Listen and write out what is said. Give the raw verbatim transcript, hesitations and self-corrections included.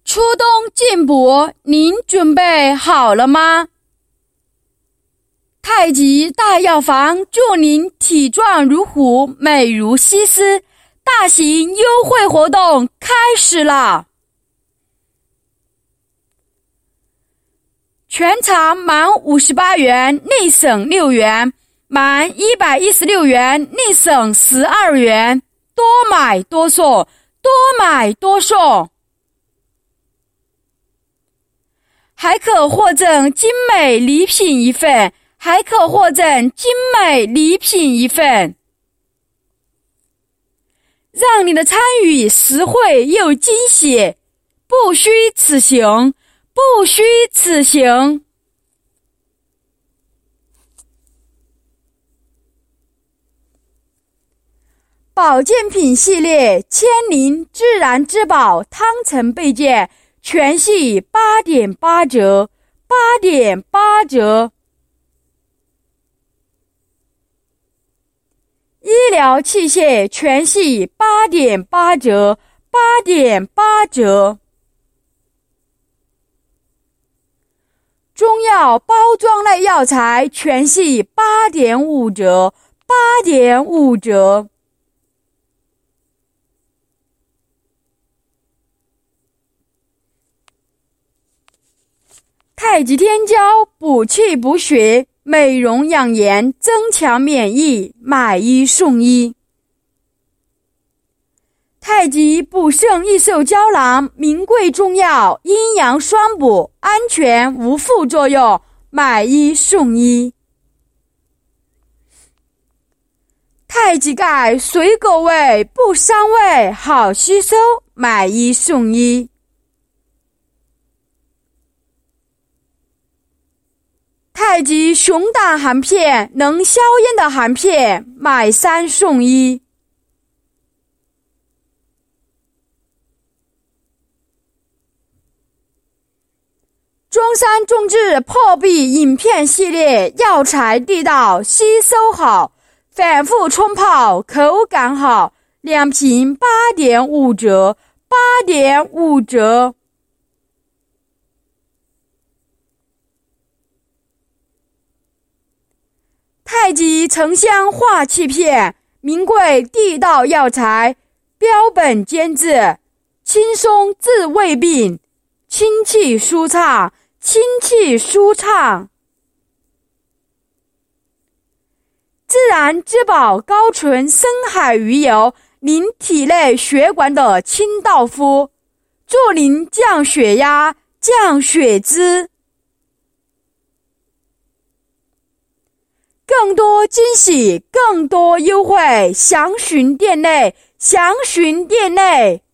初冬进补，您准备好了吗？太极大药房祝您体壮如虎，美如西施，大型优惠活动开始了！全场满五十八元内省六元，满一百一十六元内省十二元，多买多送，多买多送。还可获赠精美礼品一份，还可获赠精美礼品一份，让你的参与实惠又惊喜，不虚此行，不虚此行。保健品系列千灵自然之宝汤臣倍健全系八点八折，八点八折。医疗器械全系八点八折，八点八折。中药包装类药材全系八点五折，八点五折。太极天胶补气补血，美容养颜，增强免疫，买一送一。太极补肾益寿胶囊，名贵中药，阴阳双补，安全无副作用，买一送一。太极钙水果味不伤胃，好吸收，买一送一。太极熊胆含片，能消炎的含片，买三送一。中山众志破壁饮片系列，药材地道，吸收好，反复冲泡，口感好，两瓶八点五折，八点五折。太极沉香化气片，名贵地道药材，标本兼治，轻松治胃病，清气舒畅，清气舒畅。自然之宝高纯深海鱼油，您体内血管的清道夫，助您降血压，降血脂。更多惊喜，更多优惠，详询店内，详询店内。